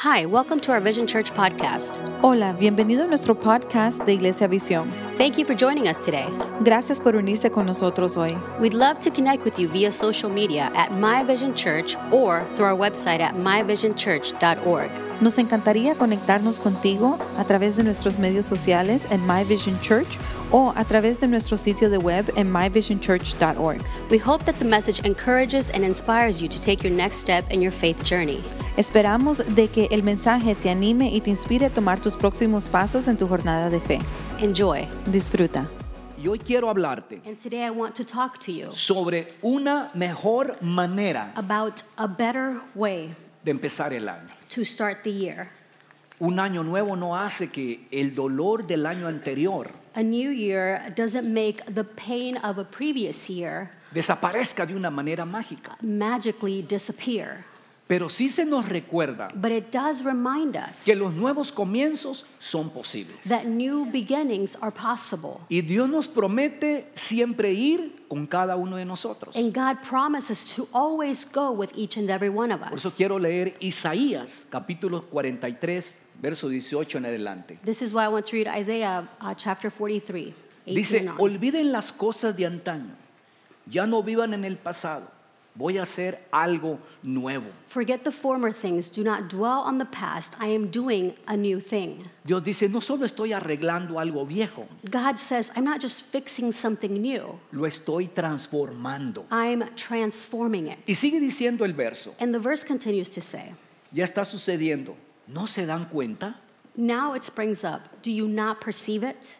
Hi, welcome to our Vision Church podcast. Hola, bienvenido a nuestro podcast de Iglesia Visión. Thank you for joining us today. Gracias por unirse con nosotros hoy. We'd love to connect with you via social media at My Vision Church or through our website at myvisionchurch.org. Nos encantaría conectarnos contigo a través de nuestros medios sociales en My Vision Church o a través de nuestro sitio de web en myvisionchurch.org. We hope that the message encourages and inspires you to take your next step in your faith journey. Esperamos de que el mensaje te anime y te inspire a tomar tus próximos pasos en tu jornada de fe. Enjoy. Disfruta. Y hoy quiero hablarte And today I want to talk to you sobre una mejor manera about a better way de empezar el año. to start the year. Un año nuevo no hace que el dolor del año anterior A new year doesn't make the pain of a previous year desaparezca de una manera mágica, magically disappear, pero sí se nos recuerda but it does remind us que los nuevos comienzos son posibles. that new beginnings are possible. Y Dios nos promete siempre ir con cada uno de nosotros. And God promises to always go with each and every one of Por eso us. quiero leer Isaías capítulo 43, verso 18 en adelante. This is why I want to read Isaiah chapter 43, 18 Dice, and on. olviden las cosas de antaño, ya no vivan en el pasado, voy a hacer algo nuevo. Forget the former things, do not dwell on the past. I am doing a new thing. Dios dice, no solo estoy arreglando algo viejo, God says, I'm not just fixing something new, lo estoy transformando. I'm transforming it. Y sigue diciendo el verso, And the verse continues to say, ya está sucediendo, ¿no se dan cuenta? now it springs up. Do you not perceive it?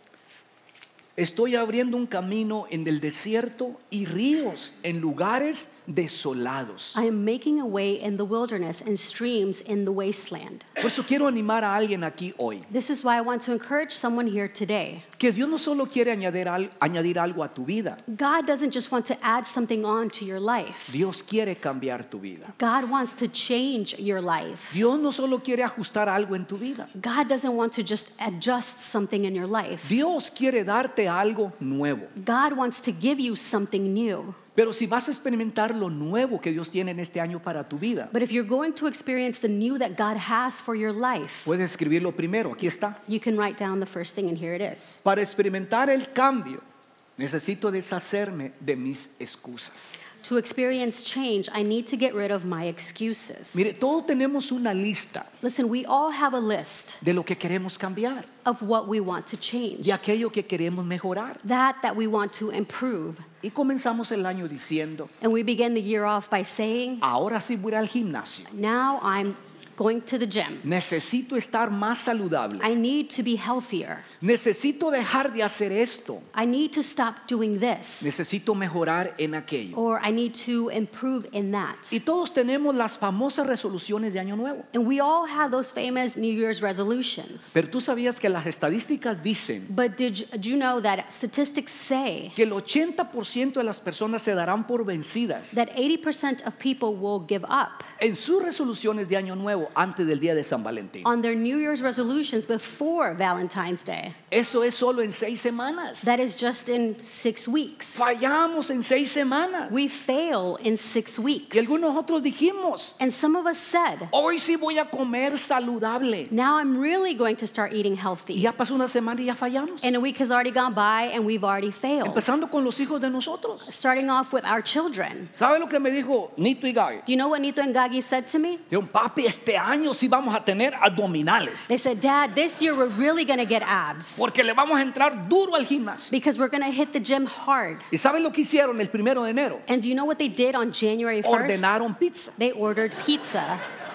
Estoy abriendo un camino en el desierto y ríos en lugares desolados. I am making a way in the wilderness and streams in the wasteland. Por eso quiero animar a alguien aquí hoy, This is why I want to encourage someone here today. que Dios no solo quiere añadir algo a tu vida, God doesn't just want to add something on to your life. Dios quiere cambiar tu vida. God wants to change your life. Dios no solo quiere ajustar algo en tu vida, God doesn't want to just adjust something in your life. Dios quiere darte algo nuevo. God wants to give you something new. Pero si vas a experimentar lo nuevo que Dios tiene en este año para tu vida, But if you're going to experience the new that God has for your life, puedes escribirlo primero, aquí está. you can write down the first thing, and here it is. Para experimentar el cambio, necesito deshacerme de mis excusas. To experience change, I need to get rid of my excuses. Mire, todos tenemos una lista Listen, we all have a list de lo que queremos cambiar, of what we want to change, de aquello que queremos mejorar. that we want to improve. Y comenzamos el año diciendo, And we begin the year off by saying, ahora sí voy al gimnasio. now I'm going to the gym. Necesito estar más saludable. I need to be healthier. Necesito dejar de hacer esto. I need to stop doing this. Necesito mejorar en aquello. Or I need to improve in that. Y todos tenemos las famosas resoluciones de Año Nuevo. And we all have those famous New Year's resolutions. Pero tú sabías que las estadísticas dicen But did you know that statistics say que el 80% de las personas se darán por vencidas that 80% of people will give up en sus resoluciones de Año Nuevo antes del día de San Valentín? on their New Year's resolutions before Valentine's Day? Eso es solo en 6 semanas. That is just in 6 weeks. Fallamos en 6 semanas. We fail in 6 weeks. Y algunos otros dijimos, And some of us said, hoy sí voy a comer saludable. now I'm really going to start eating Y healthy. ya pasó una semana y ya fallamos. And a week has already gone by and we've already failed. Empezando con los hijos de nosotros. Starting off with our children. ¿Sabe lo que me dijo Nito y Gaby? Do you know what Nito and Gagi said to me? Dijeron, papi, este año sí vamos a tener abdominales. They said, Dad, this year we're really going to get abs Porque le vamos a entrar duro al gimnasio. because we're going to hit the gym hard. ¿Y saben lo que hicieron el 1 de enero? And do you know what they did on January 1st? Ordenaron pizza. They ordered pizza.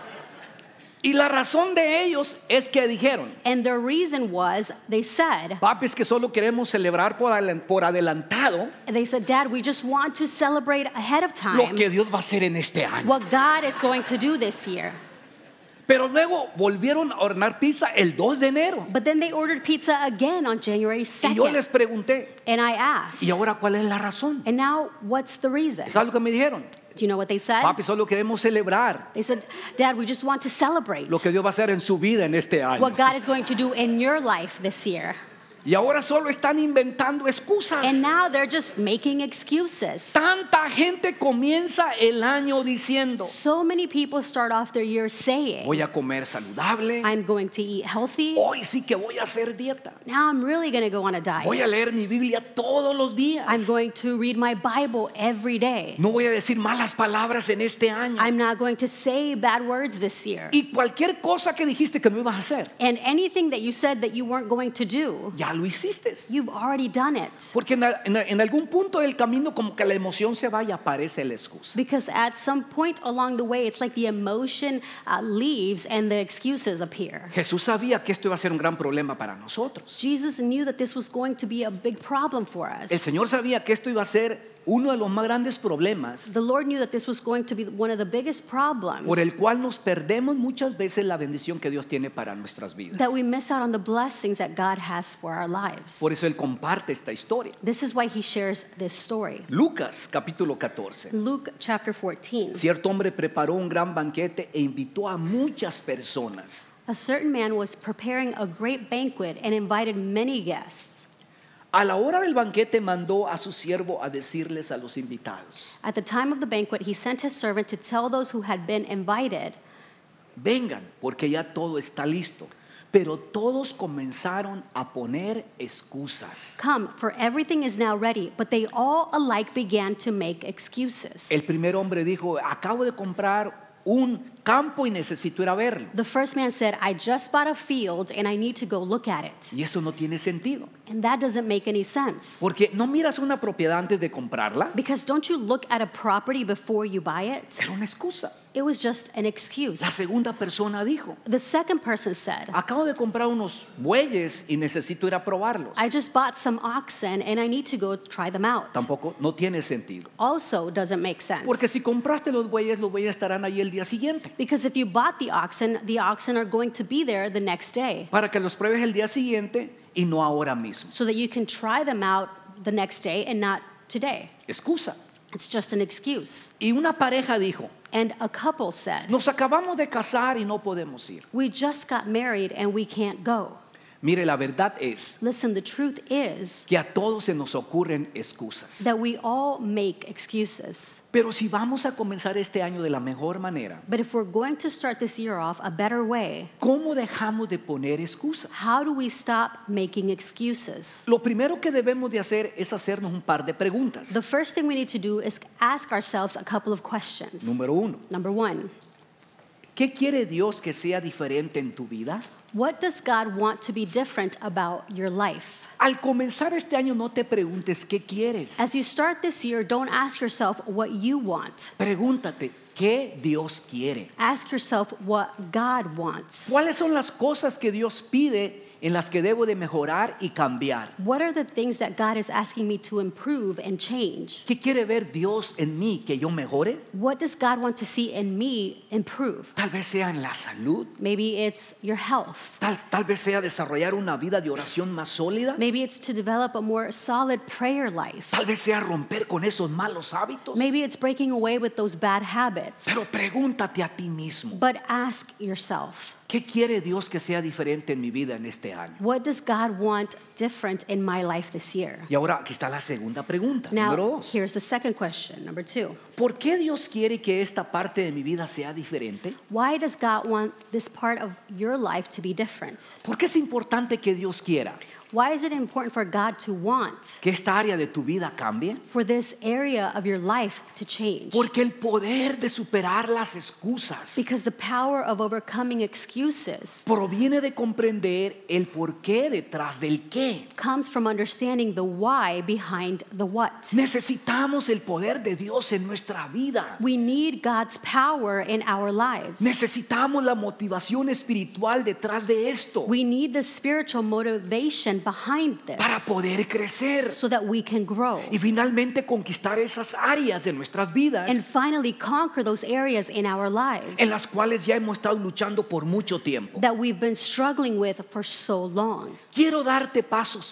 Y la razón de ellos es que dijeron, And their reason was, they said, papi, es que solo queremos celebrar por adelantado they said, Dad, we just want to celebrate ahead of lo time que Dios va a hacer en este año. what God is going to do this year. Pero luego volvieron a hornear pizza el 2 de enero. But then they ordered pizza again on January Y yo les 2nd. pregunté, And I asked, ¿y ahora cuál es la razón? and now what's the reason? ¿Sabes lo que me dijeron? Do you know what they said? Papi, solo queremos celebrar They said, Dad, we just want to celebrate lo que Dios va a hacer en su vida en este año. what God is going to do in your life this year. Y ahora solo están inventando excusas. And now they're just making excuses. Tanta gente comienza el año diciendo, So many people start off their year saying, voy a comer saludable, I'm going to eat healthy. hoy sí que voy a hacer dieta, Now I'm really going to go on a voy a diet. leer mi Biblia todos los días, I'm going to read my Bible every day. no voy a decir malas palabras en este año. I'm not going to say bad words this year. Y cualquier cosa que dijiste que no ibas a hacer, And anything that you said that you weren't going to do, ya lo hiciste. you've already done it. Porque en algún punto del camino como que la emoción se va y aparece la excusa. Because at some point along the way, it's like the emotion leaves and the excuses appear. Jesús sabía que esto iba a ser un gran problema para nosotros. Jesus knew that this was going to be a big problem for us. El Señor sabía que esto iba a ser uno de los más grandes problemas The Lord knew that this was going to be one of the biggest problems, por el cual nos perdemos muchas veces la bendición que Dios tiene para nuestras vidas. that we miss out on the blessings that God has for our lives. Por eso Él comparte esta historia. This is why he shares this story. Lucas capítulo 14. Luke chapter 14. Cierto hombre preparó un gran banquete e invitó a muchas personas. A certain man was preparing a great banquet and invited many guests. A la hora del banquete mandó a su siervo a decirles a los invitados, At the time of the banquet, he sent his servant to tell those who had been invited, vengan porque ya todo está listo. Pero todos comenzaron a poner excusas. "Come, for everything is now ready." But they all alike began to make excuses. El primer hombre dijo, acabo de comprar un campo y necesito ir a verlo. The first man said, "I just bought a field and I need to go look at it." Y eso no tiene sentido. And that doesn't make any sense. Porque no miras una propiedad antes de comprarla. Because don't you look at a property before you buy it? Era una excusa. It was just an excuse. La segunda persona dijo, The second person said, acabo de comprar unos bueyes y necesito ir a probarlos. "I just bought some oxen and I need to go try them out." Tampoco, no tiene sentido. Also doesn't make sense. Porque si compraste los bueyes estarán ahí el día siguiente. Because if you bought the oxen are going to be there the next day, Para que los pruebes el día siguiente y no ahora mismo. so that you can try them out the next day and not today. Excusa. It's just an excuse. Y una pareja dijo, And a couple said, nos acabamos de casar y no podemos ir. "We just got married and we can't go." Mire, la verdad es Listen, the truth is que a todos se nos ocurren excusas. that we all make excuses. Pero si vamos a comenzar este año de la mejor manera, But if we're going to start this year off a better way, ¿cómo dejamos de poner excusas? how do we stop making excuses? Lo primero que debemos de hacer es hacernos un par de preguntas. The first thing we need to do is ask ourselves a couple of questions. Número 1, Number one, ¿qué quiere Dios que sea diferente en tu vida? what does God want to be different about your life? Al comenzar este año no te preguntes qué quieres. As you start this year, don't ask yourself what you want. Pregúntate, ¿qué Dios quiere? Ask yourself what God wants. ¿Cuáles son las cosas que Dios pide en las que debo de mejorar y cambiar? What are the things that God is asking me to improve and change? ¿Qué quiere ver Dios en mí que yo mejore? What does God want to see in me improve? Tal vez sea en la salud, Maybe it's your health. tal vez sea desarrollar una vida de oración más sólida, Maybe it's to develop a more solid prayer life. tal vez sea romper con esos malos hábitos. Maybe it's breaking away with those bad habits. Pero pregúntate a ti mismo, But ask yourself, ¿qué quiere Dios que sea diferente en mi vida en este año? what does God want different in my life this year? Y ahora aquí está la segunda pregunta, número Now, 2. here's the second question, number 2. ¿Por qué Dios quiere que esta parte de mi vida sea diferente? Why does God want this part of your life to be different? ¿Por qué es importante que Dios quiera Why is it important for God to want que esta área de tu vida cambie? for this area of your life to change? Porque el poder de superar las excusas Because the power of overcoming excuses proviene de comprender el porqué detrás del qué. comes from understanding the why behind the what. Necesitamos el poder de Dios en nuestra vida. We need God's power in our lives. Necesitamos la motivación espiritual detrás de esto We need the spiritual motivation behind this para poder crecer so that we can grow y finalmente conquistar esas áreas de nuestras vidas and finally conquer those areas in our lives en las cuales ya hemos estado luchando por mucho tiempo. that we've been struggling with for so long. Quiero darte pasos prácticos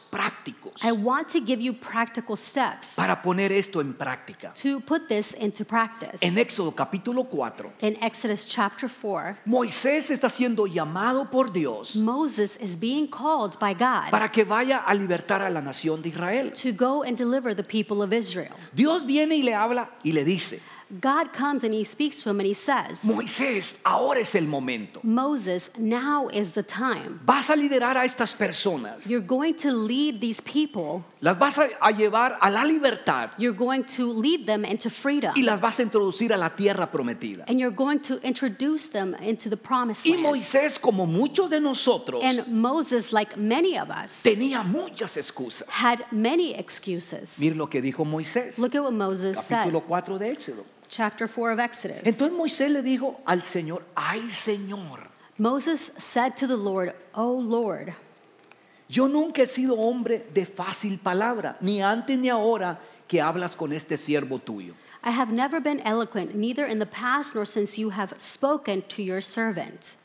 prácticos I want to give you practical steps para poner esto en práctica. to put this into practice. En Éxodo capítulo 4, In Exodus chapter 4, Moisés está siendo llamado por Dios Moses is being called by God para que vaya a libertar a la nación de Israel. to go and deliver the people of Israel. Dios viene y le habla y le dice, God comes and he speaks to him and he says, Moisés, ahora es el momento. Moses, now is the time. Vas a liderar a estas personas. You're going to lead these people. Las vas a llevar a la libertad You're going to lead them into freedom. y las vas a introducir a la tierra prometida. And you're going to introduce them into the promised Y land. Moisés, como muchos de nosotros, And Moses, like many of us, tenía muchas excusas. had many excuses. Mire lo que dijo Moisés, Look at what Moses said, capítulo 4 de Éxodo. chapter 4 of Exodus. Entonces Moisés le dijo al Señor, ay Señor, Moses said to the Lord, "O Lord, yo nunca he sido hombre de fácil palabra, ni antes ni ahora que hablas con este siervo tuyo. I have never been eloquent, neither in the past nor since you have spoken to your servant.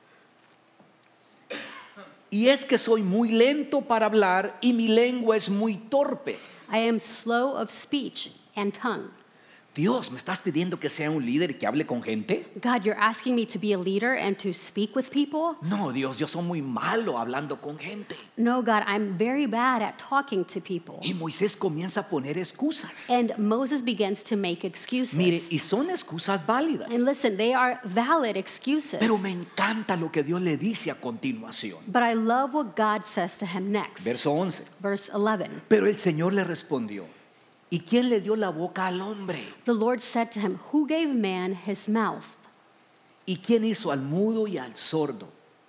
Y es que soy muy lento para hablar y mi lengua es muy torpe. I am slow of speech and tongue." Dios, ¿me estás pidiendo que sea un líder y que hable con gente? God, you're asking me to be a leader and to speak with people? No, Dios, yo soy muy malo hablando con gente. No, God, I'm very bad at talking to people. Y Moisés comienza a poner excusas. And Moses begins to make excuses. Mire, y son excusas válidas. And listen, they are valid excuses. Pero me encanta lo que Dios le dice a continuación. But I love what God says to him next. Verso 11. Verse 11. Pero el Señor le respondió, ¿y quién le dio la boca al hombre? The Lord said to him, "Who gave man his mouth? ¿Y quién hizo al mudo y al sordo?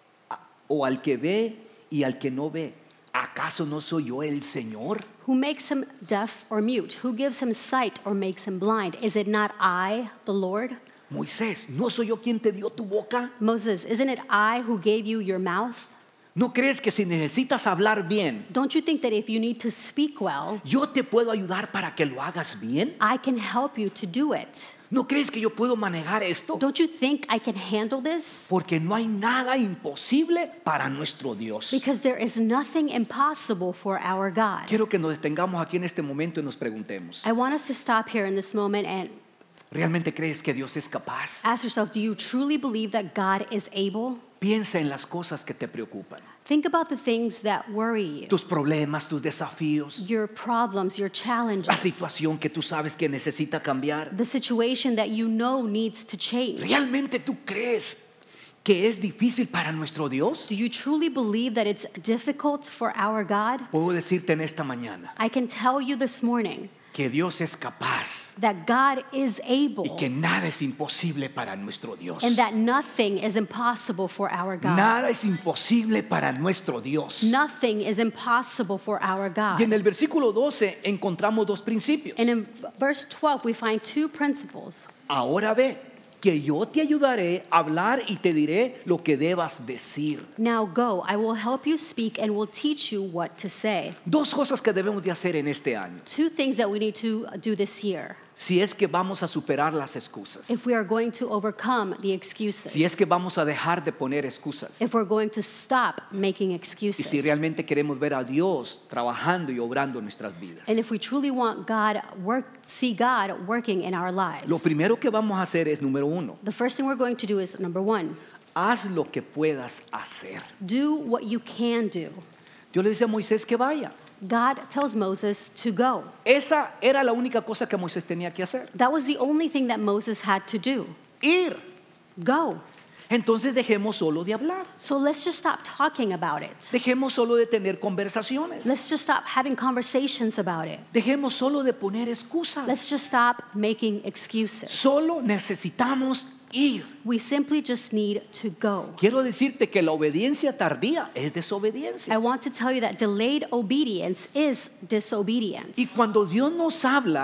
¿O al que ve y al que no ve? ¿Acaso no soy yo el Señor? Who makes him deaf or mute? Who gives him sight or makes him blind? Is it not I, the Lord?" Moisés, ¿no soy yo quien te dio tu boca? Moses, isn't it I who gave you your mouth? ¿No crees que si necesitas hablar bien, Don't you think that if you need to speak well, yo te puedo ayudar para que lo hagas bien? I can help you to do it? ¿No crees que yo puedo manejar esto? Don't you think I can handle this? Porque no hay nada imposible para nuestro Dios. Because there is nothing impossible for our God. Quiero que nos detengamos aquí en este momento y nos preguntemos, I want us to stop here in this moment and ¿realmente crees que Dios es capaz? ask yourself, do you truly believe that God is able? Piensa en las cosas que te preocupan, Think about the things that worry you, tus problemas, tus desafíos, your problems, your la challenges, situación que tú sabes que necesita cambiar. the situation that you know needs to change. ¿Realmente tú crees que es difícil para nuestro Dios? Do you truly believe that it's difficult for our God? Puedo decirte en esta mañana I can tell you this morning que Dios es capaz that God is able y que nada es imposible para nuestro Dios. and that nothing is impossible for our God. Nada es imposible para nuestro Dios. Nothing is impossible for our God. Y en el versículo 12 encontramos dos principios. And in verse 12, we find two principles. Ahora ve que yo te ayudaré a hablar y te diré lo que debas decir. Now go, I will help you speak and will teach you what to say. Dos cosas que debemos de hacer en este año, Two things that we need to do this year si es que vamos a superar las excusas, if we are going to overcome the excuses, si es que vamos a dejar de poner excusas, if we're going to stop making y excuses, si realmente queremos ver a Dios trabajando y obrando en nuestras vidas. and if we truly want see God working in our Lo lives. primero que vamos a hacer es, número uno, The first thing we're going to do is, number one, haz lo que puedas hacer. do what you can do. Dios le dice a Moisés que vaya. God tells Moses to go. Esa era la única cosa que Moisés tenía que hacer. That was the only thing that Moses had to do. Ir. Go. Entonces dejemos solo de hablar. So let's just stop talking about it. Dejemos solo de tener conversaciones. Let's just stop having conversations about it. Dejemos solo de poner excusas. Let's just stop making excuses. Solo necesitamos ir. We simply just need to go. Quiero decirte que la obediencia tardía es desobediencia. I want to tell you that delayed obedience is disobedience. Y cuando Dios nos habla,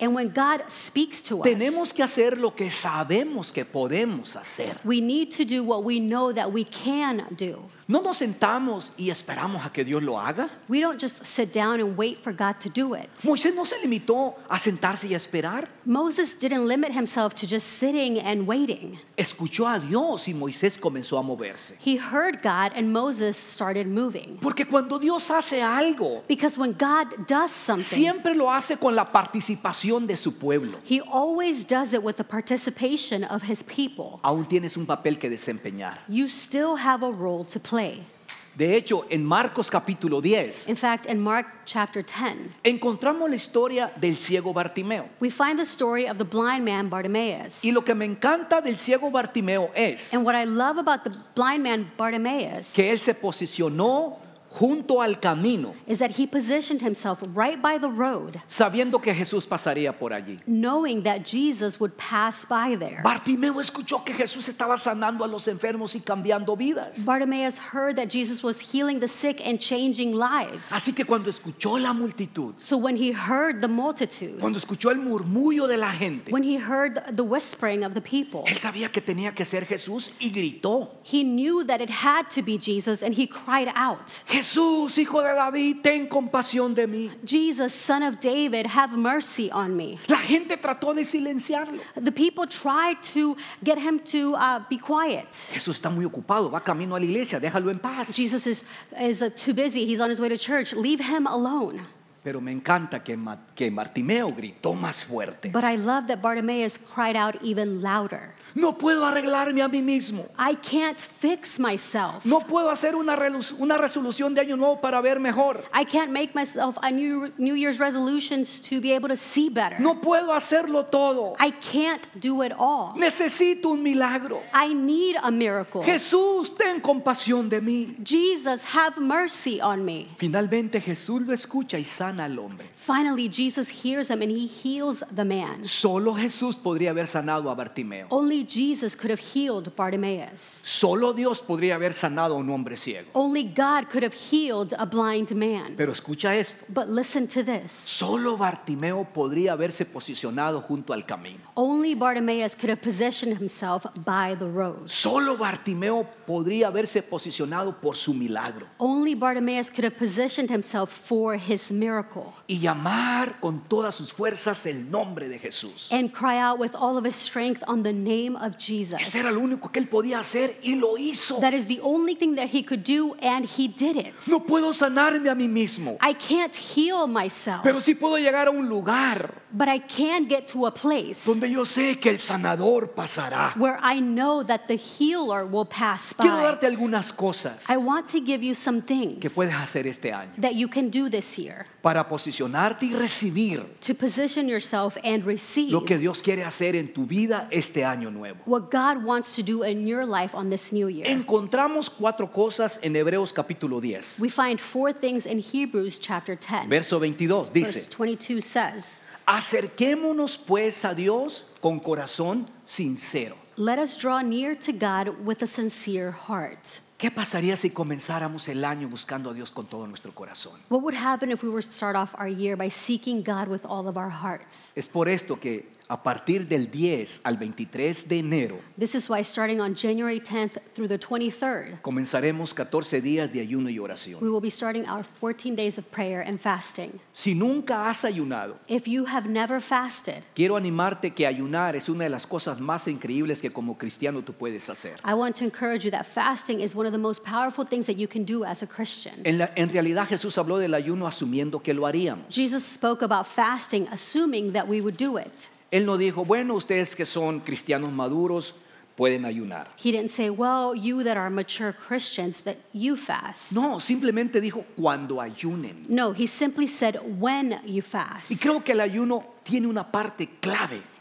And when God speaks to us, tenemos que hacer lo que sabemos que podemos hacer. we need to do what we know that we can do. No nos sentamos y esperamos a que Dios lo haga. We don't just sit down and wait for God to do it. Moisés no se limitó a sentarse y a esperar. Moses didn't limit himself to just sitting and waiting. Escuchó a Dios y Moisés comenzó a moverse. He heard God and Moses started moving. Porque cuando Dios hace algo, Because when God does something, siempre lo hace con la participación de su pueblo. He always does it with the participation of His people. Aún tienes un papel que desempeñar. You still have a role to play. De hecho, en Marcos capítulo 10, In fact, in Mark chapter 10, encontramos la historia del ciego Bartimeo. we find the story of the blind man Bartimaeus. Y lo que me encanta del ciego Bartimeo es And what I love about the blind man Bartimaeus que él se posicionó junto al camino, is that he positioned himself right by the road, sabiendo que Jesús pasaría por allí. knowing that Jesus would pass by there. Bartimeo escuchó que Jesús estaba sanando a los enfermos y cambiando vidas. Bartimaeus heard that Jesus was healing the sick and changing lives. Así que cuando escuchó la multitud, So when he heard the multitude, cuando escuchó el murmullo de la gente, when he heard the whispering of the people, él sabía que tenía que ser Jesús y gritó: he knew that it had to be Jesus, and he cried out, Jesús, hijo de David, ten compasión de mí. Jesus, son of David, have mercy on me. La gente trató de silenciarlo. The people tried to get him to be quiet. Jesús está muy ocupado, va camino a la iglesia, déjalo en paz. Jesus is too busy. He's on his way to church. Leave him alone. Pero me encanta que Bartimeo gritó más fuerte. But I love that Bartimaeus cried out even louder. No puedo arreglarme a mí mismo. I can't fix myself. No puedo hacer una resolución de año nuevo para ver mejor. I can't make myself a New Year's resolutions to be able to see better. No puedo hacerlo todo. I can't do it all. Necesito un milagro. I need a miracle. Jesús, ten compasión de mí. Jesus, have mercy on me. Finalmente Jesús lo escucha y sana al hombre. Finally, Jesus hears him and he heals the man. Solo Jesús podría haber sanado a Bartimeo. Only Jesus could have healed Bartimaeus. Solo Dios podría haber sanado a un hombre ciego. Only God could have healed a blind man. Pero escucha esto. But listen to this. Solo Bartimeo podría haberse posicionado junto al camino. Only Bartimaeus could have positioned himself by the road. Solo Bartimeo podría haberse posicionado por su milagro Only Bartimaeus could have positioned himself for his miracle y llamar con todas sus fuerzas el nombre de Jesús. and cry out with all of his strength on the name of Jesus. Ese era lo único que él podía hacer y lo hizo. That is the only thing that he could do, and he did it. No puedo sanarme a mí mismo, I can't heal myself, pero sí puedo llegar a un lugar but I can get to a place donde yo sé que el sanador pasará. where I know that the healer will pass Quiero by. darte algunas cosas I want to give you some que things puedes hacer este año that you can do this year para posicionarte y recibir to position yourself and receive lo que Dios quiere hacer en tu vida este año nuevo. what God wants to do in your life on this new year. Encontramos 4 cosas en Hebreos capítulo 10. We find 4 things in Hebrews chapter 10. Verso 22 Verse dice: 22 says, acerquémonos pues a Dios con corazón sincero. "Let us draw near to God with a sincere heart." ¿Qué pasaría si comenzáramos el año buscando a Dios con todo nuestro corazón? What would happen if we were to start off our year by seeking God with all of our hearts? Es por esto que a partir del 10 al 23 de enero This is why starting on January 10th through the 23rd, comenzaremos 14 días de ayuno y oración. we will be starting our 14 days of prayer and fasting. Si nunca has ayunado, If you have never fasted, quiero animarte que ayunar es una de las cosas más increíbles que como cristiano tú puedes hacer. I want to encourage you that fasting is one of the most powerful things that you can do as a Christian. En realidad Jesús habló del ayuno asumiendo que lo haríamos. Jesus spoke about fasting, assuming that we would do it. Él no dijo, bueno, ustedes que son cristianos maduros pueden ayunar. He didn't say, well, you that are mature Christians, that you fast. No, simplemente dijo cuando ayunen. No, he simply said when you Y fast. creo que el ayuno tiene una parte clave.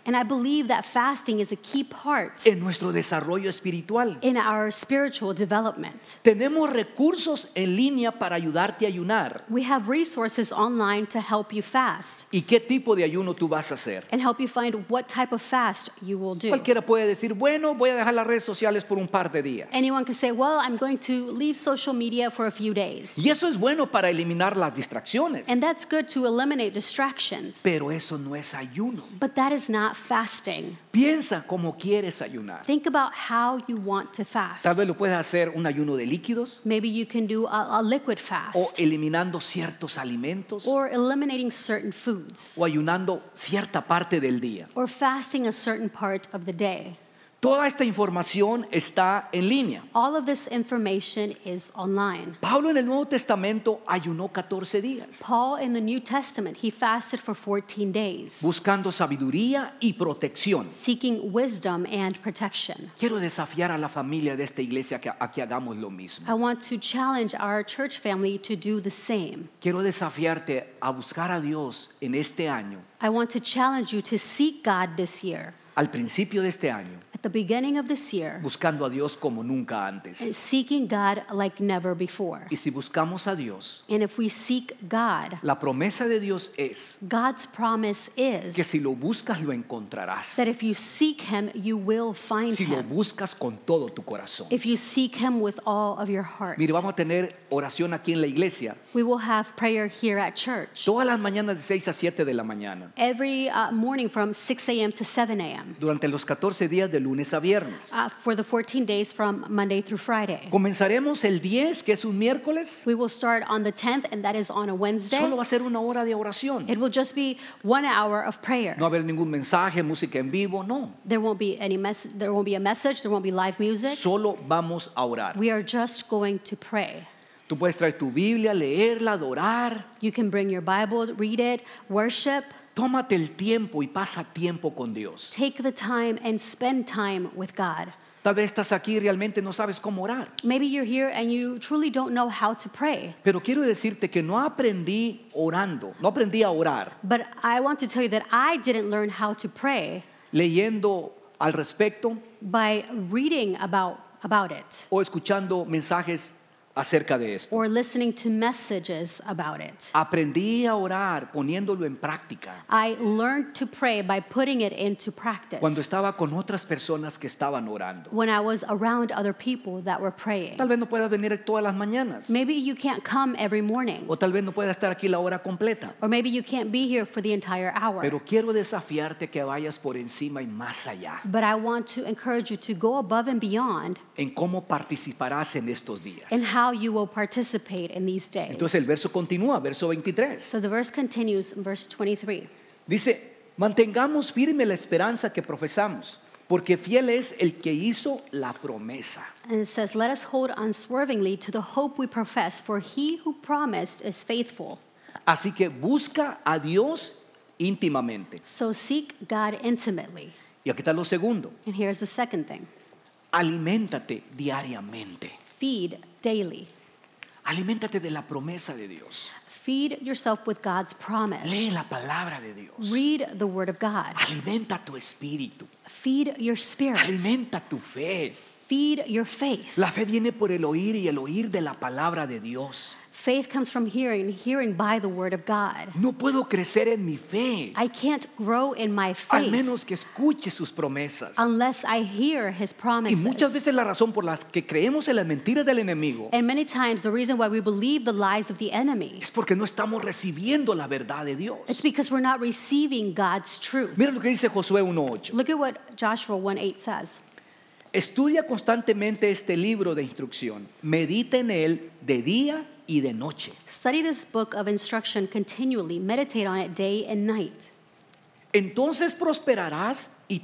And I believe that fasting is a key part en nuestro desarrollo espiritual. in our spiritual development. Tenemos recursos en línea para ayudarte a ayunar. We have resources online to help you fast ¿Y qué tipo de ayuno tú vas a hacer? and help you find what type of fast you will do. Cualquiera puede decir, bueno, voy a dejar las redes sociales por un par de días. Anyone can say, well, I'm going to leave social media for a few days. Y eso es bueno para eliminar las distracciones. And that's good to eliminate distractions. Pero eso no es ayuno. But that is not fasting. Piensa cómo quieres ayunar. Think about how you want to fast. Tal vez lo puedes hacer un ayuno de líquidos Maybe you can do a liquid o fast eliminando ciertos alimentos or eliminating certain foods o ayunando cierta parte del día. or fasting a certain part of the day. Toda esta información está en línea. All of this information is online. Pablo en el Nuevo Testamento ayunó 14 días, Paul in the New Testament, he fasted for 14 days, buscando sabiduría y protección. seeking wisdom and protection. Quiero desafiar a la familia de esta iglesia a que hagamos lo mismo. I want to challenge our church family to do the same. Quiero desafiarte a buscar a Dios en este año, I want to challenge you to seek God this year, al principio de este año, at the beginning of this year, buscando a Dios como nunca and antes. seeking God like never before. Y si buscamos a Dios, And if we seek God, la promesa de Dios es God's promise is que si lo buscas lo encontrarás. that if you seek Him, you will find Si lo Him. buscas con todo tu corazón. If you seek Him with all of your heart. Mire, vamos a tener oración aquí en la iglesia We will have prayer here at church todas las mañanas de 6 a 7 de la mañana, every morning from 6 a.m. to 7 a.m. durante los 14 días de lunes a viernes. For the 14 days from Monday through Friday. Comenzaremos el 10, que es un miércoles. We will start on the 10th, and that is on a Wednesday. Solo va a ser una hora de oración. It will just be 1 hour of prayer. No va a haber ningún mensaje, música en vivo, no. There won't be there won't be a message, there won't be live music. Solo vamos a orar. We are just going to pray. Tú puedes traer tu Biblia, leerla, adorar. You can bring your Bible, read it, worship, Tómate el tiempo y pasa tiempo con Dios. take the time and spend time with God. Tal vez estás aquí y realmente no sabes cómo orar. Maybe you're here and you truly don't know how to pray. Pero quiero decirte que no aprendí a orar, But I want to tell you that I didn't learn how to pray leyendo al respecto by reading about it o escuchando mensajes acerca de esto. or listening to messages about it. Aprendí a orar poniéndolo en práctica I learned to pray by putting it into practice cuando estaba con otras personas que estaban orando. when I was around other people that were praying. Tal vez no puedas venir todas las mañanas Maybe you can't come every morning, o tal vez no puedas estar aquí la hora completa. or maybe you can't be here for the entire hour. Pero quiero desafiarte que vayas por encima y más allá But I want to encourage you to go above and beyond en cómo participarás en estos días. in how you will participate in these days. Entonces el verso continúa, verso 23. So the verse continues in verse 23. Dice, mantengamos firme la esperanza que profesamos, porque fiel es el que hizo la promesa. And it says, let us hold unswervingly to the hope we profess, for he who promised is faithful. Así que busca a Dios íntimamente. So seek God intimately. Y aquí está lo segundo, And here's the second thing. aliméntate diariamente. Feed daily. Aliméntate de la promesa de Dios. Feed yourself with God's promise. Lee la palabra de Dios. Read the word of God. Alimenta tu espíritu. Feed your spirit. Alimenta tu fe. Feed your faith. La fe viene por el oír y el oír de la palabra de Dios. Faith comes from hearing, hearing by the word of God. No puedo crecer en mi fe, I can't grow in my al faith menos que escuche sus promesas. unless I hear his Y promises. muchas veces la razón por la que creemos en las mentiras del enemigo And many times the reason why we believe the lies of the enemy, es porque no estamos recibiendo la verdad de Dios. it's because we're not receiving God's truth. Mira lo que dice Josué 1:8. Look at what Joshua 1:8 says. Estudia constantemente este libro de instrucción. Medita en él de día y de noche. Study this book of instruction continually. Meditate on it day and night. Entonces prosperarás y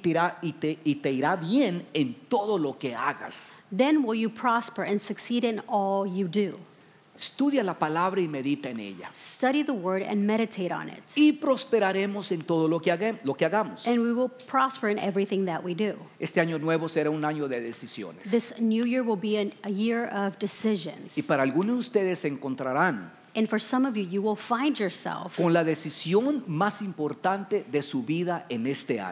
te irá bien en todo lo que hagas. Then will you prosper and succeed in all you do. Estudia la palabra y medita en ella. Study the word and meditate on it. Y prosperaremos en todo lo que hagamos. And we will prosper in everything that we do. Este año nuevo será un año de decisiones. This new year will be a year of decisions. Y para algunos de ustedes se encontrarán And for some of you, you will find yourself con la decisión más importante de su vida en este año.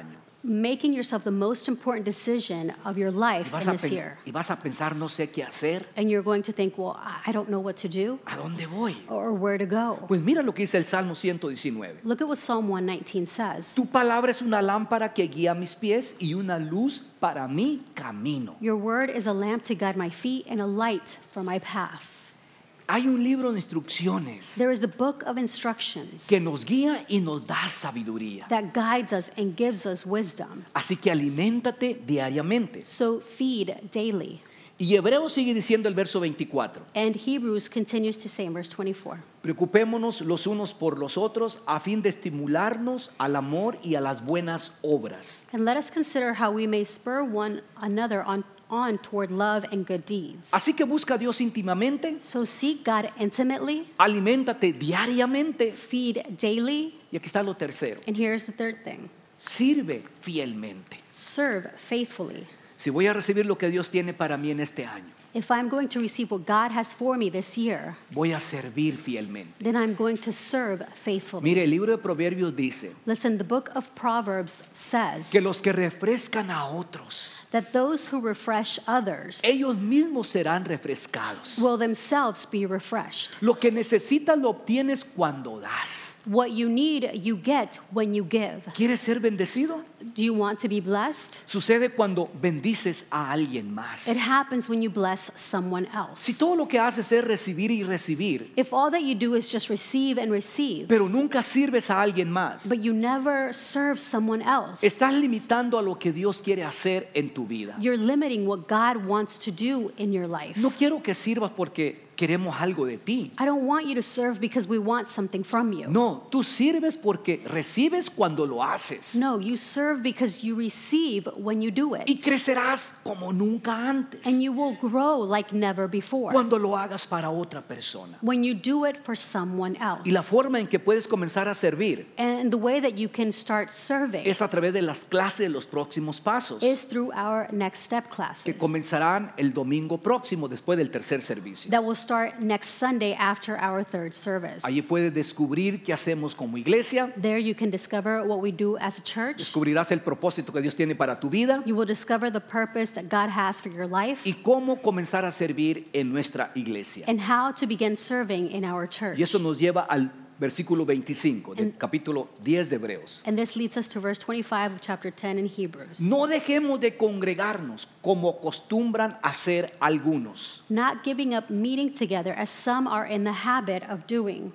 making yourself the most important decision of your life in this year. Y vas a pensar, no sé qué hacer, And you're going to think, well, I don't know what to do ¿a dónde voy? or where to go. Pues mira lo que dice el Salmo 119. Look at what Psalm 119 says. Tu palabra es una lámpara que guía mis pies y una luz para mi camino. Your word is a lamp to guide my feet and a light for my path. Hay un libro de instrucciones There is a book of instructions que nos guía y nos da sabiduría. that guides us and gives us wisdom. Así que aliméntate diariamente. So feed daily. Y Hebreos sigue diciendo el verso 24. And Hebrews continues to say in verse 24. Preocupémonos los unos por los otros a fin de estimularnos al amor y a las buenas obras. And let us consider how we may spur one another on toward love and good deeds. Así que busca a Dios íntimamente, So seek God intimately, aliméntate diariamente. feed daily, Y aquí está lo tercero. and here's the third thing. Sirve fielmente. Serve faithfully. Si voy a recibir lo que Dios tiene para mí en este año, If I'm going to receive what God has for me this year, voy a servir fielmente. then I'm going to serve faithfully. Mire, el libro de Proverbios dice Listen, the book of Proverbs says que los que refrescan a otros, that those who refresh others ellos mismos serán refrescados. will themselves be refreshed. Lo que necesitas lo obtienes cuando das. What you need, you get when you give. ¿Quieres ser bendecido? Do you want to be blessed? Sucede cuando bendices a alguien más. It happens when you bless someone else. Si todo lo que haces es recibir y recibir, If all that you do is just receive and receive, pero nunca sirves a alguien más, but you never serve someone else, estás limitando a lo que Dios quiere hacer en tu vida. you're limiting what God wants to do in your life. No quiero que sirvas porque queremos algo de ti. I don't want you to serve because we want something from you. No, tú sirves porque recibes cuando lo haces. No, you serve because you receive when you do Y it. crecerás como nunca antes And you will grow like never before cuando lo hagas para otra persona. when you do it for someone else. Y la forma en que puedes comenzar a servir And the way that you can start serving es a través de las clases de los próximos pasos is through our next step que classes comenzarán el domingo próximo después del tercer servicio. that will start next Sunday after our third service. Allí puedes descubrir qué hacemos como iglesia, There you can discover what we do as a church. descubrirás el propósito que Dios tiene para tu vida You will discover the purpose that God has for your life y cómo comenzar a servir en nuestra iglesia. and how to begin serving in our church. Y eso nos lleva al versículo 25 del capítulo 10 de Hebreos. And this leads us to verse 25 of chapter 10 in Hebrews. No dejemos de congregarnos como acostumbran hacer algunos, Not giving up meeting together as some are in the habit of doing,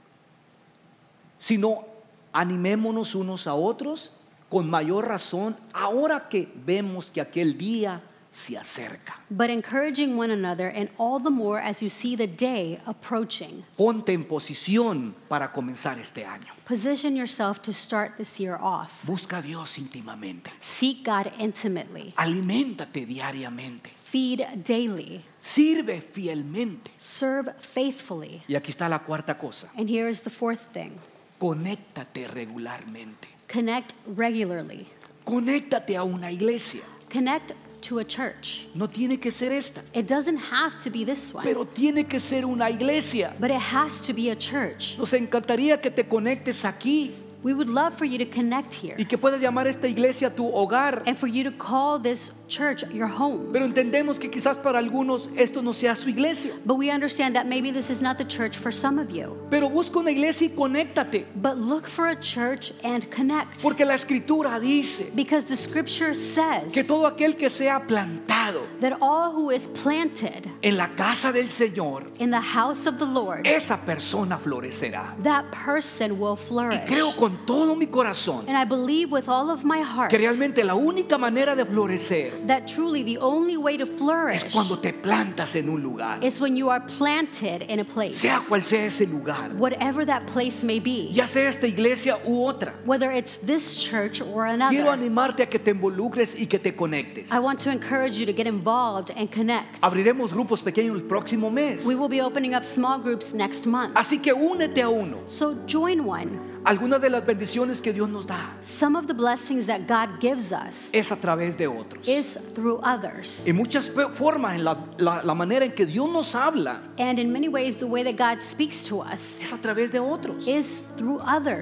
sino animémonos unos a otros con mayor razón ahora que vemos que aquel día se acerca. but encouraging one another, and all the more as you see the day approaching. Ponte en posición para comenzar este año. Position yourself to start this year off. Busca a Dios íntimamente. Seek God intimately. Aliméntate diariamente. Feed daily. Sirve fielmente. Serve faithfully. Y aquí está la cuarta cosa. And here is the fourth thing. Conéctate regularmente. Connect regularly. Conéctate a una iglesia. Connect to a church. No tiene que ser esta, It doesn't have to be this one, pero tiene que ser una iglesia. but it has to be a church. Nos encantaría que te conectes aquí We would love for you to connect here y que puedas llamar a esta iglesia tu hogar. and for you to call this church your home. Pero entendemos que quizás para algunos esto no sea su iglesia. But we understand that maybe this is not the church for some of you. Pero busca una iglesia y conéctate, But look for a church and connect. porque la escritura dice Because the scripture says que todo aquel que sea plantado that all who is planted en la casa del Señor, in the house of the Lord, esa persona florecerá. that person will Y flourish. creo con todo mi corazón And I believe with all of my heart que realmente la única manera de florecer that truly the only way to es flourish cuando te plantas en un lugar, is when you are planted in a place, sea cual sea ese lugar, whatever that place may be, ya sea esta iglesia u otra. whether it's this church or Quiero another. animarte a que te involucres y que te conectes. I want to encourage you to get involved and connect. Abriremos grupos pequeños el próximo mes. We will be opening up small groups next month. Así que únete a uno. So join one. Algunas de las bendiciones que Dios nos da Some of the blessings that God gives us es a través de otros. is through others. En muchas formas, en la manera en que Dios nos habla And in many ways, the way that God speaks to us es a través de otros. is through others.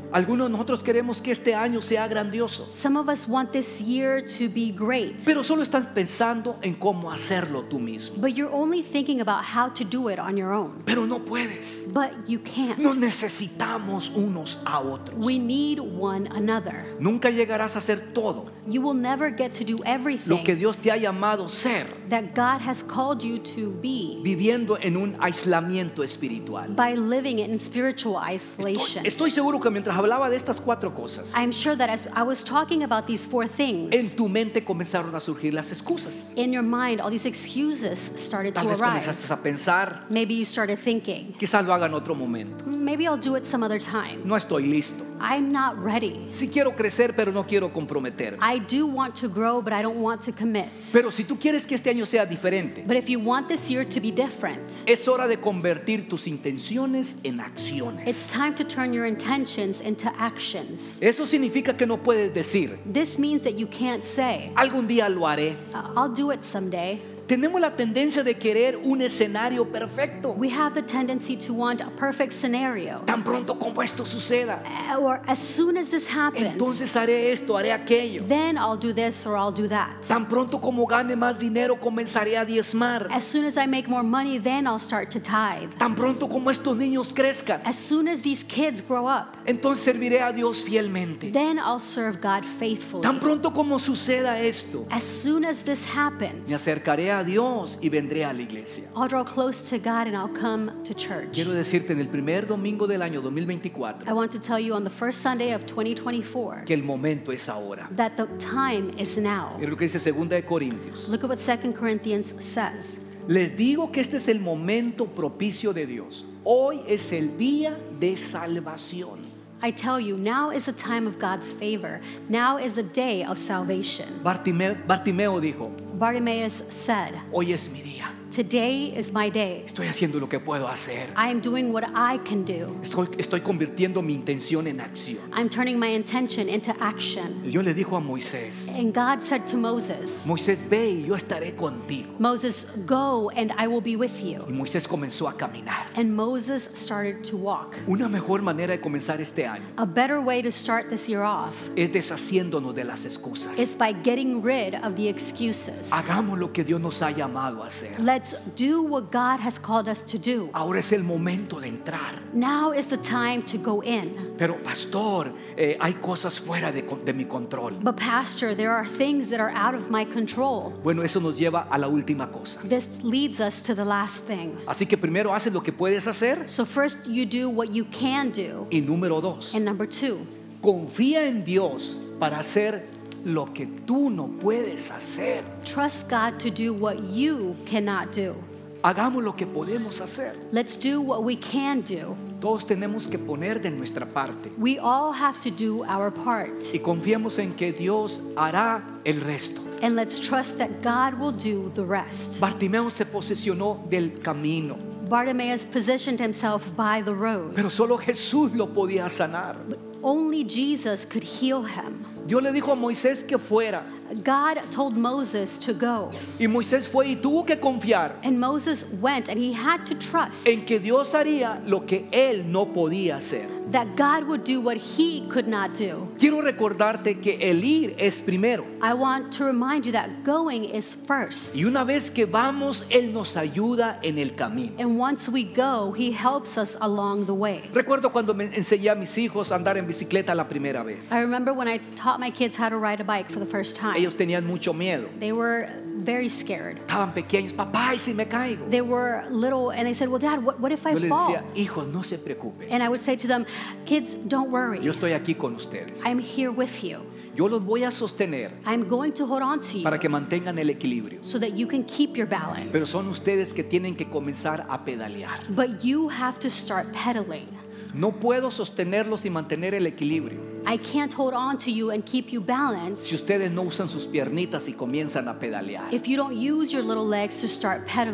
Algunos de nosotros queremos que este año sea grandioso, Some of us want this year to be great, pero solo estás pensando en cómo hacerlo tú mismo. but you're only thinking about how to do it on your own. Pero no puedes. But you can't. Nos necesitamos unos a otros. We need one another. Nunca llegarás a hacer todo You will never get to do lo que everything Dios te ha llamado ser that God has called you to be viviendo en un aislamiento espiritual. by living in spiritual isolation. Estoy seguro que mientras hablaba de estas 4 cosas, I'm sure that as I was talking about these 4 en things, tu mente comenzaron a surgir las excusas. in your mind, all these excuses started Tal to vez arise. comenzaste a pensar, Maybe you started thinking, quizás lo haga en otro momento. maybe I'll do it some other time. No estoy listo. I'm not ready. Sí quiero crecer, pero no quiero comprometerme. I do want to grow, but I don't want to commit. Pero si tú quieres que este año sea diferente, But if you want this year to be different, es hora de convertir tus intenciones en it's acciones. time to turn your intentions into actions. Eso significa que no puedes decir, This means that you can't say, algún día lo haré. I'll do it someday. Tenemos la tendencia de querer un escenario perfecto. We have the tendency to want a perfect scenario. Tan pronto como esto suceda, Or as soon as this happens, entonces haré esto, haré aquello. then I'll do this or I'll do that. Tan pronto como gane más dinero, comenzaré a diezmar. As soon as I make more money, then I'll start to tithe. Tan pronto como estos niños crezcan, As soon as these kids grow up, entonces serviré a Dios fielmente. then I'll serve God faithfully. Tan pronto como suceda esto, As soon as this happens, me acercaré a Dios y vendré a la iglesia. I'll draw close to God and I'll come to church. Quiero decirte en el primer domingo del año I 2024 want to tell you on the first Sunday of 2024 que el momento es ahora. that the time is now. Mira lo que dice 2 de Corintios. Look at what 2 Corinthians says. Les digo que este es el momento propicio de Dios. Hoy es el día de salvación. I tell you, now is the time of God's favor. Now is the day of salvation. Bartimeo dijo, Bartimaeus said, hoy es mi día. today is my day. Estoy haciendo lo que puedo hacer. I am doing what I can do. Estoy convirtiendo mi intención en acción. I'm turning my intention into action. Y Dios le dijo a Moisés, And God said to Moses, Moisés, ve y yo estaré contigo. Moses, go and I will be with you. Y Moisés comenzó a caminar. And Moses started to walk. Una mejor manera de comenzar este año A better way to start this year off es deshaciéndonos de las excusas. is by getting rid of the excuses. Hagamos lo que Dios nos ha llamado a hacer. Let's do what God has called us to do. Ahora es el momento de entrar. Now is the time to go in. Pero pastor, hay cosas fuera de mi control. But Pastor, there are things that are out of my control. Bueno, eso nos lleva a la última cosa. This leads us to the last thing. Así que primero haces lo que puedes hacer. So first you do what you can do. Y número 2, And number 2, confía en Dios para hacer lo que tú no puedes hacer. trust God to do what you cannot do. Hagamos lo que podemos hacer. Let's do what we can do. Todos tenemos que poner de nuestra parte. We all have to do our part. Y confiemos en que Dios hará el resto. And let's trust that God will do the rest. Bartimeo se posesionó del camino, Bartimaeus positioned himself by the road. pero solo Jesús lo podía sanar. Only Jesus could heal him. Dios le dijo a Moisés que fuera. God told Moses to go. Y Moisés fue y tuvo que confiar And Moses went and he had to trust en que Dios haría lo que él no podía hacer. that God would do what he could not do. Quiero recordarte que el ir es primero. I want to remind you that going is first. Y una vez que vamos, Él nos ayuda en el camino. And once we go, he helps us along the way. Recuerdo cuando me enseñé a mis hijos a andar en bicicleta la primera vez. I remember when I taught my kids how to ride a bike for the first time. Ellos tenían mucho miedo. They were very scared. Estaban pequeños. Papá, ¿y si me caigo? They were little and they said, well, Dad, what if I Yo les fall? decía, hijos, no se preocupen. And I would say to them, kids, don't worry. Yo estoy aquí con ustedes. I'm here with you. Yo los voy a sostener I'm going to hold on to you para que mantengan el equilibrio. so that you can keep your balance. Pero son ustedes que tienen que comenzar a pedalear. But you have to start pedaling. No puedo sostenerlos y mantener el equilibrio I can't hold on to you and keep you balanced si ustedes no usan sus piernitas y comienzan a pedalear. if you don't use your little legs to start pedaling.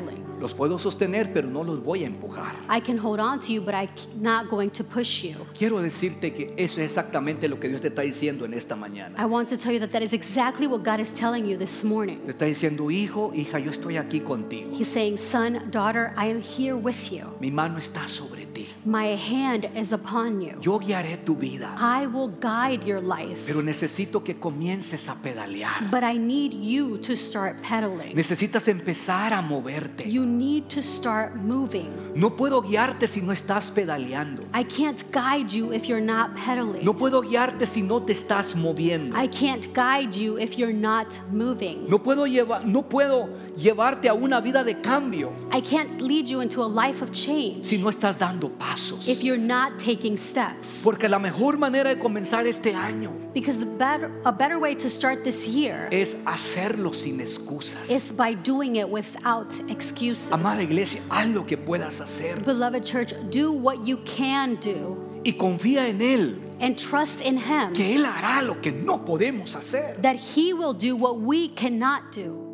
Los puedo sostener, pero no los voy a empujar. I can hold on to you, but I'm not going to push you. Quiero decirte que eso es exactamente lo que Dios te está diciendo en esta I mañana. want to tell you that that is exactly what God is telling you this morning. Te está diciendo, hijo, hija, yo estoy aquí contigo. He's saying, son, daughter, I am here with you. Mi mano está sobre ti. My hand is upon you. Yo guiaré tu vida, I will guide your life. pero necesito que comiences a pedalear. But I need you to start pedaling. Necesitas empezar a moverte. You need to start moving. No puedo guiarte si no estás pedaleando. I can't guide you if you're not pedaling. No puedo guiarte si no te estás moviendo. I can't guide you if you're not moving. No puedo llevarte a una vida de cambio I can't lead you into a life of change si no estás dando pasos. if you're not taking steps. Porque la mejor manera de comenzar este año Because a better way to start this year es hacerlo sin excusas. is by doing it without excuses. Amada iglesia, haz lo que puedas hacer Beloved church, do what you can do y confía en Él, and trust in Him que Él hará lo que no podemos hacer. that He will do what we cannot do.